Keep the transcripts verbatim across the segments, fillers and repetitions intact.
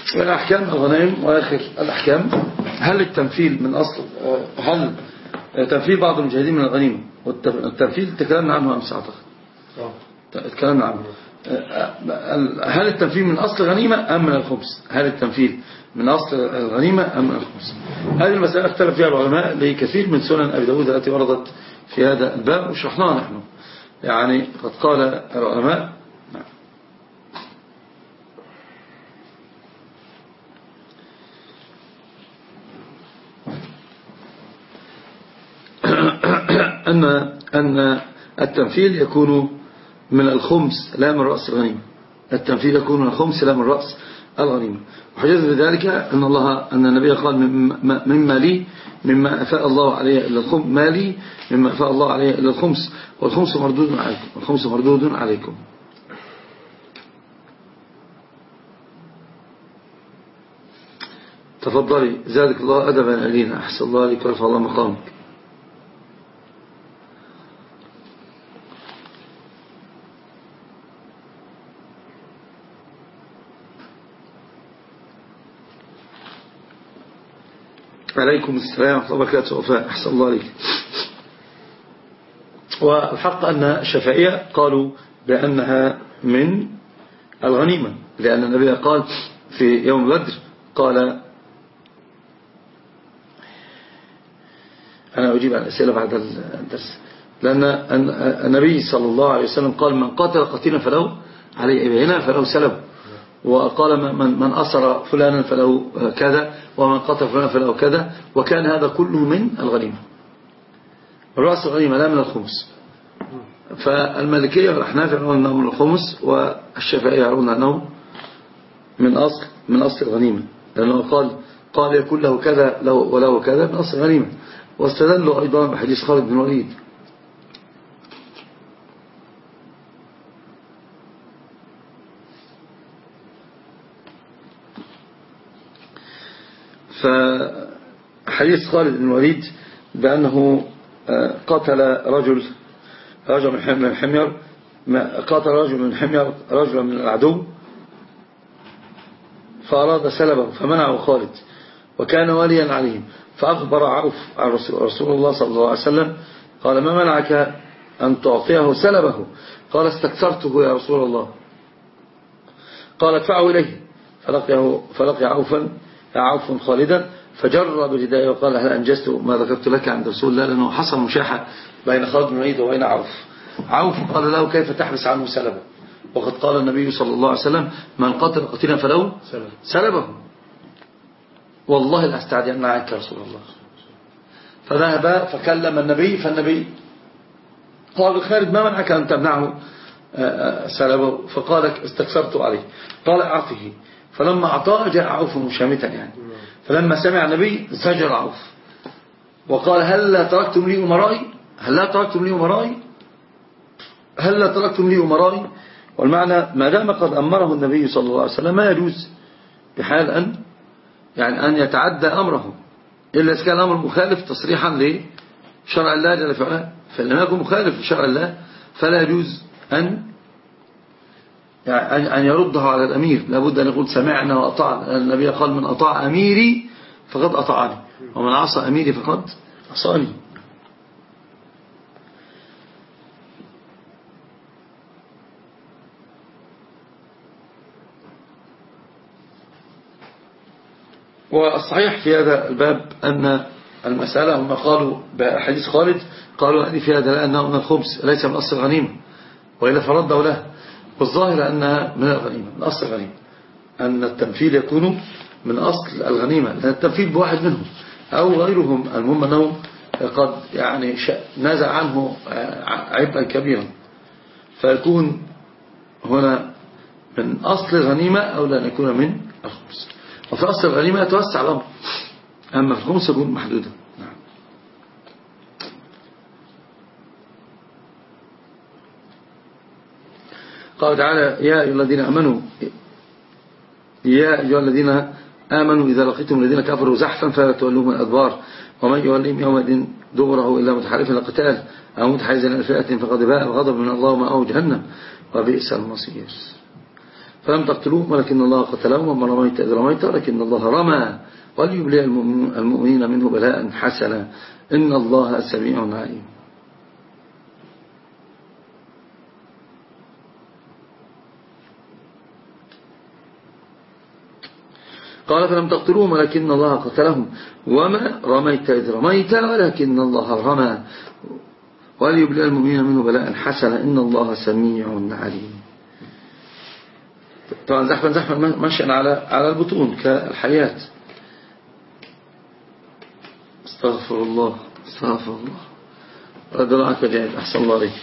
أحكام الغنائم وآخر الأحكام. هل التمثيل من أصل هل تمثيل بعض المجاهدين من الغنيمة والتمثيل تكلمنا عنه أمس أعتقد تكلمنا عنه. هل التمثيل من أصل غنيمة أم من الخمس؟ هل التمثيل من أصل الغنيمة أم من الخمس؟ هذه المسألة اختلف فيها العلماء لكثير من سنن أبي داود التي وردت في هذا الباب وشرحناها نحن. يعني قد قال العلماء أن أن التمثيل يكون من الخمس لا من رأس الغنيمة. التمثيل يكون من الخمس لا من رأس الغنيمة. وحجز بذلك أن الله أن النبي قال مما لي مما أفاء الله عليه إلا الخمس ما لي مما أفاء الله عليه إلا الخمس والخمس مردود عليكم والخمس مردود عليكم. تفضلي زادك الله أدبا ألينا أحسن الله لك ورفع الله مقامك. عليكم السلام ورحمة الله وبركاته وفاء أحسن الله عليك. والحق أن الشافعية قالوا بأنها من الغنيمة لأن النبي قال في يوم بدر قال أنا أجيب عن الأسئلة بعد الدرس لأن النبي صلى الله عليه وسلم قال من قتل قتيلا فله عليه إبهنا فله سلب وقال من من أسر فلانا فله كذا ومن قتل فلانا فله كذا وكان هذا كله من الغنيمة. رأس الغنيمة لا من الخمس. فالمالكية والأحناف يرون أنه من الخمس والشافعية يرون أنه من أصل من أصل الغنيمة لأنه قال قال يكون له كذا له وله كذا من أصل الغنيمة. واستدلوا أيضا بحديث خالد بن الوليد فحديث خالد بن الوليد بأنه قتل رجل رجل من الحمير قاتل رجل من الحمير رجلا من العدو فأراد سلبه فمنعه خالد وكان واليا عليهم فأخبر عوف عن رسول الله صلى الله عليه وسلم قال ما منعك أن تعطيه سلبه قال استكثرته يا رسول الله قال ادفعه إليه فلقيه فلقي عوفا عوف خالدا فجر بردائه وقال هل أنجزت ما ذكرت لك عند رسول الله لأنه حصل مشاحة بين خالد بن الوليد وبين عوف. عوف قال له كيف تحبس عنه سلبه وقد قال النبي صلى الله عليه وسلم من قتل قتيلا فله سلبه والله لأستعدين عنك يا رسول الله. فذهب فكلم النبي فالنبي قال خالد ما منعك أن تمنعه سلبه فقال استكثرت عليه قال أعطه فلما أعطاه جاء عوف مشامتا يعني فلما سمع النبي زجر عوف وقال هل لا تركتم لي أمرائي هل لا تركتم لي أمرائي هل لا تركتم لي أمرائي والمعنى ما دام قد أمره النبي صلى الله عليه وسلم ما يجوز بحال أن يعني أن يتعدى أمره إلا إذا كان أمر مخالف تصريحا لشرع الله جل في علاه فإن لم يكن مخالف لشرع الله فلا يجوز أن يعني أن يرده على الأمير لابد أن يقول سمعنا وأطعنا. النبي قال من أطاع أميري فقد أطعني ومن عصى أميري فقد عصاني. والصحيح في هذا الباب أن المسألة هم قالوا بحديث خالد قالوا هذه في هذا لأنه من الخمس ليس من أصل الغنيمة وإلا فرده له والظاهر أنها من الغنيمة من أصل الغنيمة أن التمثيل يكون من أصل الغنيمة لأن التمثيل بواحد منهم أو غيرهم المهم أنه قد يعني نزع عنه عبئا كبيرا فيكون هنا من أصل الغنيمة أو لأن يكون من الخمس. وفي أصل الغنيمة يتوسع الأمر أما في الخمس يكون محدودا. نعم. قال تعالى يا أيها الذين آمنوا يا أيها الذين آمنوا إذا لقيتم الذين كفروا زحفا فلا تولوهم الأدبار ومن يوليهم يومئذ دبره إلا متحرفا للقتال أو متحيزا إلى فئة فقد باء بغضب من الله ومأواه جهنم وبئس المصير. فلم تقتلوه ولكن الله قتلهم وما رميت إذ رميت ولكن الله رمى وليبلي المؤمنين منه بلاء حسنا إن الله سميع عليم. قال فلم تقتلوهم ولكن الله قتلهم وما رميت إذ رميت ولكن الله رمى وليبلي المؤمنين منه بلاء حسنا إن الله سميع عليم. طبعا زحفا زحفا مشيا على على البطون كالحياة. استغفر الله استغفر الله رد الله عنك جاهد أحسن الله عليك.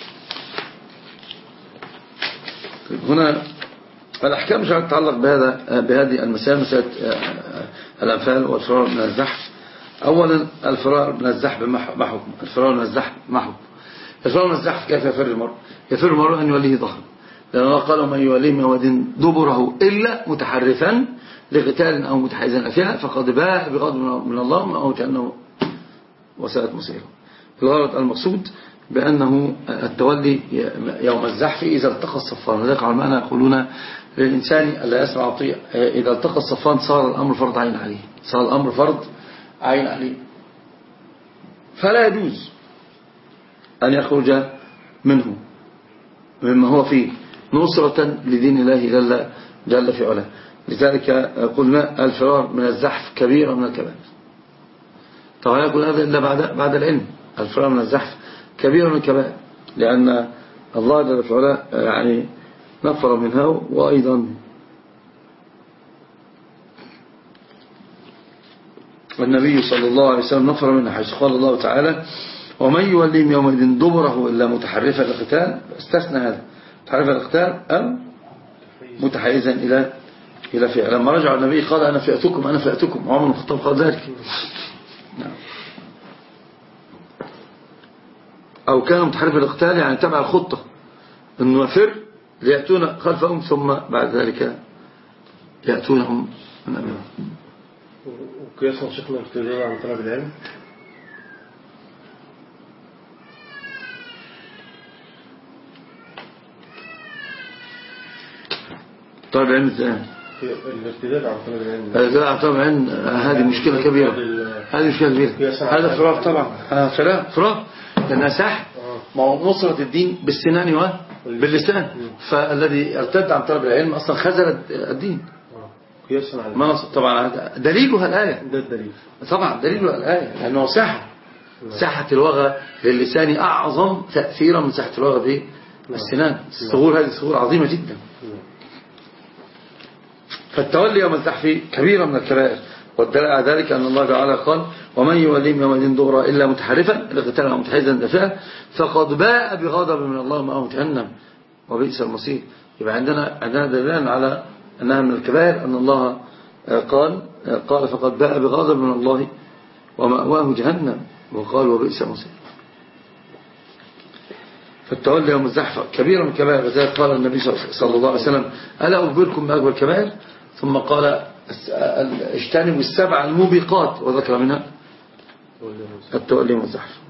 هنا الأحكام مش تتعلق بهذا بهذه المسائل، مسألة الأنفال والفرار من الزحف. أولا الفرار من الزحف ما حكم؟ الفرار من الزحف ما حكم؟ الفرار من الزحف كيف يفر المرء؟ يفر المرء أن يوليه ظهره، لأن الله قال من يوليه من واد دبره إلا متحرفا لقتال أو متحيزا فيها فقد باء بغضب من الله أو كأنه وساءت مصيره. الغرض المقصود بأنه التولي يوم الزحف إذا التقى الصفان. لذلك علماء يقولون للإنسان ألا يسمع ويطيع، إذا التقى الصفان صار الأمر فرض عين عليه، صار الأمر فرض عين عليه، فلا يجوز أن يخرج منه مما هو فيه نصرة لدين الله جل, جل في علاه. لذلك قلنا الفرار من الزحف كبيرة من الكبائر. طبعا يقول هذا إلا بعد بعد العلم. الفرار من الزحف كبيرة من الكبائر لأن الله جل في علاه يعني نفر منها، وأيضا والنبي صلى الله عليه وسلم نفر منها، حيث قال الله تعالى ومن يوليهم يومئذ دبره إلا متحرفا للقتال. استثنى هذا متحرفا للقتال أو متحيزا إلى إلى فئة. لما رجع النبي قال أنا فئتكم أنا فئتكم، وعمر بن الخطاب قال ذلك. نعم. أو كان متحرفا للقتال يعني تبع الخطة أنه يفر ليأتون خلفهم ثم بعد ذلك يأتونهم من أمامهم. وقياسا شكل ارتداد عن طلب العلم. طلب العلم ازاي؟ الارتداد عن طلب العلم. الارتداد عن طلب العلم هذه مشكلة كبيرة، هذه مشكلة كبيرة. هذا فراغ طبعا، فراغ فراغ لأنها سحر. ما هو نصرة الدين بالسنان وباللسان، فالذي ارتد عن طلب العلم أصلا خزل الدين. ما نصر طبعا هذا دليلها الآية. ده الدليل طبعا دليلها الآية لأنه سحر. ساحة الوغى للسان أعظم تأثيرا من ساحة الوغى بالسنان. الصغور هذه الصغور عظيمة جدا. فالتولي يوم الزحف كبيرة من الكبائر، والدليل على ذلك أن الله تعالى قال ومن يوليهم يومئذ دبره إلا متحرفا لقتال أو متحيزا دافعا فقد باء بغضب من الله ومأواه جهنم وبئس المصير. يبقى عندنا عندنا دليل على أنها من الكبائر أن الله قال قال فقد باء بغضب من الله ومأواه جهنم وقال وبئس المصير. فالتولي يوم الزحف كبيرة من الكبائر، وذلك قال النبي صلى الله عليه وسلم ألا أخبركم بأكبر الكبائر؟ ثم قال اجتنبوا السبع الموبقات وذكر منها التولي يوم الزحف.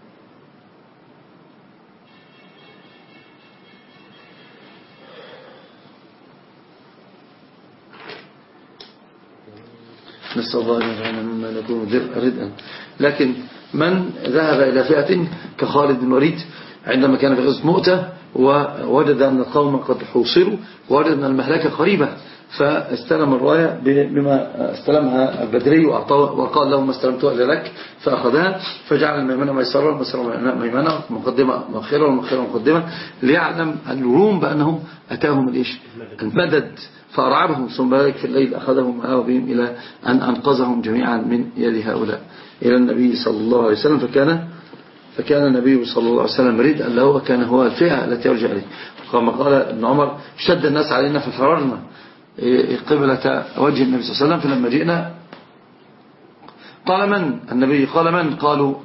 نسأل الله أن يجعلنا مما نكون ردءا. لكن من ذهب إلى فئة كخالد بن الوليد عندما كان في غزوة مؤتة ووجد أن القوم قد حوصروا ووجد أن المهلكة قريبة، فاستلم الراية بما استلمها البدري وقال له ما استلمتها إلا لك، فأخذها فجعل الميمنة ميسرة والميسرة ميمنة مقدمة مؤخرة والمؤخرة مقدمة ليعلم الروم بأنهم أتاهم الإيش المدد فأرعبهم، ثم ذلك في الليل أخذهم معه بهم إلى أن أنقذهم جميعا من يد هؤلاء إلى النبي صلى الله عليه وسلم. فكان فكان النبي صلى الله عليه وسلم ردءا له وكان هو الفئة التي يرجع إليه. كما قال ابن عمر شد الناس علينا ففررنا قبلة وجه النبي صلى الله عليه وسلم، فلما جئنا قال من النبي قال من قالوا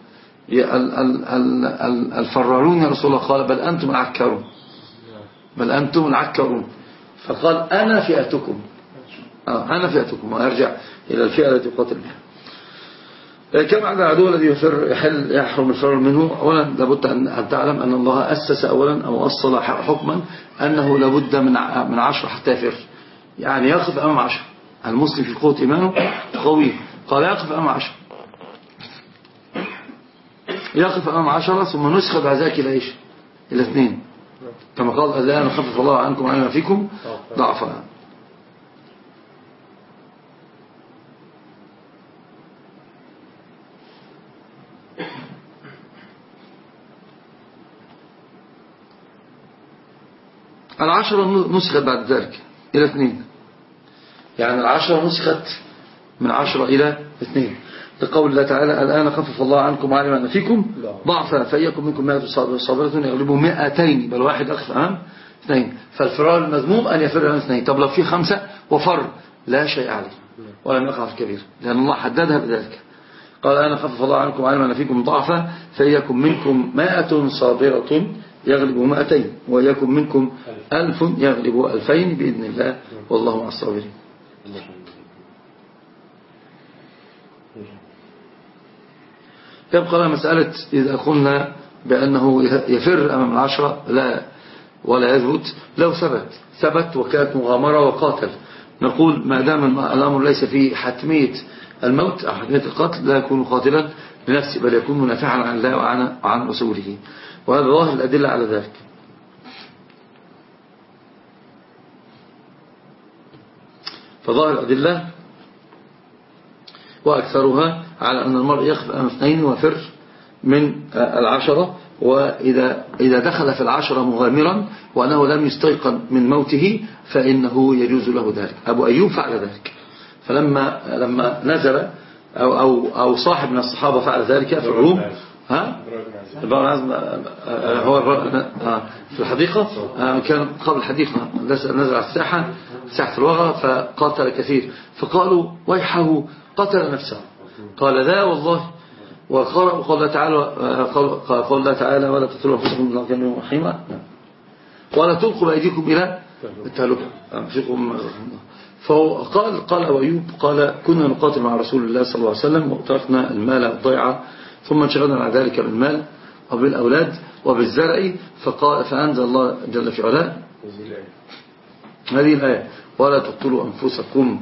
الفرارون يا رسول الله، قال بل أنتم العكرون بل أنتم العكرون فقال أنا فئتكم أنا فئتكم وأرجع إلى الفئة التي قاتل بها. كما عدا العدو الذي يفر يحل يحرم الفرار منه. أولا لابد أن تعلم أن الله أسس أولا أو أصل حكما أنه لابد من من عشر حتى يفر، يعني يقف أمام عشر. المسلم في قوة إيمانه قوي، قال يقف أمام عشر، يقف أمام عشرة ثم نسخ بعد ذلك إلى إيش؟ إلى اثنين، كما قال الآن خفف الله عنكم وعلم فيكم ضعفا. العشرة نسخت بعد ذلك إلى اثنين، يعني العشرة نسخت من عشرة إلى اثنين، لقول الله تعالى الآن خفف الله عنكم وعلم أن فيكم ضعفا فإيكم منكم مائة صابرة يغلبوا مائتين، بل واحد أخف أمام اثنين. فالفرار المذموم أن يفر أمام اثنين. طب لو في خمسة وفر لا شيء عليه ولم يقع في كبير، لأن الله حددها بذلك. قال الآن خفف الله عنكم وعلم أن فيكم ضعفا فإيكم منكم مائة صابرة يغلبوا مائتين وإيكم منكم ألف يغلبوا ألفين بإذن الله والله مع الصابرين. يبقى لنا مسألة إذا قلنا بأنه يفر أمام العشرة لا ولا يثبت. لو ثبت ثبت وكانت مغامرة وقاتل، نقول ما دام الأمر ليس فيه حتمية الموت أو حتمية القتل لا يكون قاتلا لنفسه، بل يكون منافعا عن الله وعن, وعن رسوله، وهذا ظاهر الأدلة على ذلك. فظاهر الأدلة وأكثرها على أن المرء يخف أمام اثنين وفر من العشرة، وإذا إذا دخل في العشرة مغامرا وأنه لم يستيقن من موته فإنه يجوز له ذلك. أبو أيوب فعل ذلك، فلما لما نزل أو, أو, أو صاحب من الصحابة فعل ذلك في الروم، ها هو في الحديقة كان قبل الحديقة نزل على الساحة ساحة الوغى فقاتل كثير، فقالوا ويحه قتل نفسه. قال لا والله، وقال الله تعالى قال الله تعالى ولا تقتلوا انفسكم إنه كان رحيما ولا تلقوا بأيديكم إلى التهلكة. فقال قال أبو أيوب قال كنا نقاتل مع رسول الله صلى الله عليه وسلم وتركنا المال الضيعة ثم انشغلنا عن ذلك بالمال وبالأولاد وبالزرع، فقال فأنزل الله جل في علاه هذه الآية ولا تقتلوا أنفسكم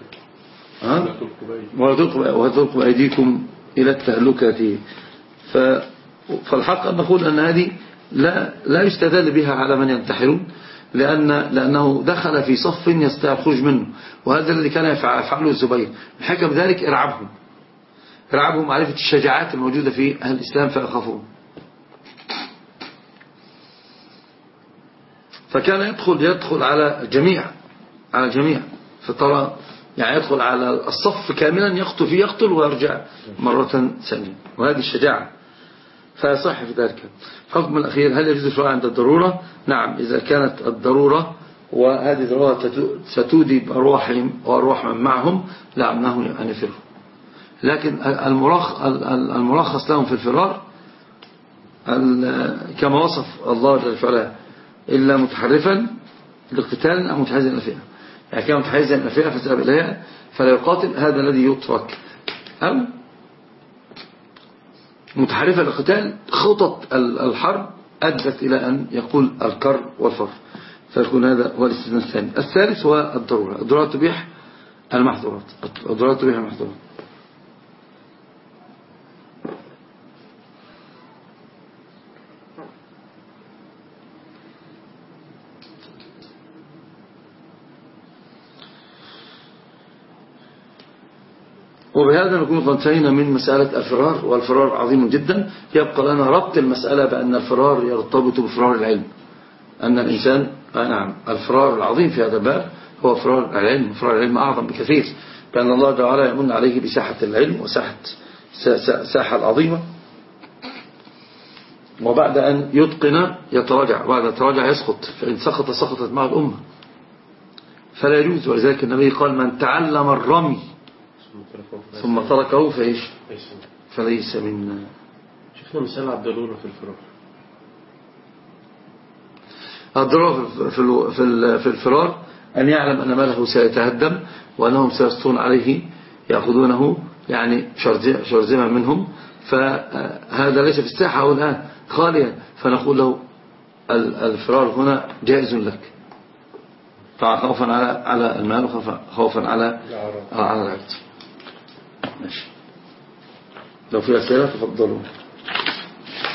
ولا تلقوا بأيديكم إلى التهلكة. فالحق أن نقول أن هذه لا, لا يستدل بها على من ينتحرون، لأن لأنه دخل في صف يستطيع الخروج منه، وهذا الذي كان يفعله الزبير. الحكم ذلك ارعبهم ارعبهم معرفة الشجاعات الموجودة في أهل الإسلام فيخافون. فكان يدخل يدخل على الجميع على الجميع فترى يعني يدخل على الصف كاملا يقتل فيه يقتل ويرجع مرة ثانية، وهذه الشجاعة فيصح في ذلك. الحكم الأخير هل يجوز الفرار عند الضرورة؟ نعم، إذا كانت الضرورة وهذه الضرورة ستودي بأرواحهم وأرواح من معهم لا أمنعهم أن يفروا، لكن المرخص لهم في الفرار كما وصف الله جل وعلا إلا متحرفا لقتال أو متحيزا إلى فئة، يعني كان متحيزا إلى فئة فذهب إليها فلا يقاتل، هذا الذي يترك، أو متحرفا للقتال خطط الحرب أدت إلى أن يقول الكر والفر، فيكون هذا هو الاستثناء الثاني. الثالث هو الضرورة، الضرورة تبيح المحظورات، الضرورة تبيح المحظورات. وبهذا نكون قد انتهينا من مسألة الفرار، والفرار عظيم جدا. يبقى لنا ربط المسألة بأن الفرار يرتبط بفرار العلم، أن الإنسان نعم الفرار العظيم في هذا الباب هو فرار العلم. فرار العلم أعظم بكثير، بأن الله تعالى يمن عليه بساحة العلم وساحة ساحة العظيمة، وبعد أن يتقن يتراجع، وبعد أن يتراجع يسقط، فإن سقط سقطت مع الأمة فلا يجوز. ولذلك النبي قال من تعلم الرمي ثم تركه فإيش فليس منا. شفنا مثال على الضرورة في الفرار. الضرورة في الفرار أن يعلم أن ماله سيتهدم وأنهم سيسطون عليه يأخذونه يعني شرذمة منهم، فهذا ليس في الساحة أو الآن خاليا، فنقول له الفرار هنا جائز لك، خوفا على على المال وخوفا على على العرض. ماشي. لو في أسئلة تفضلوا.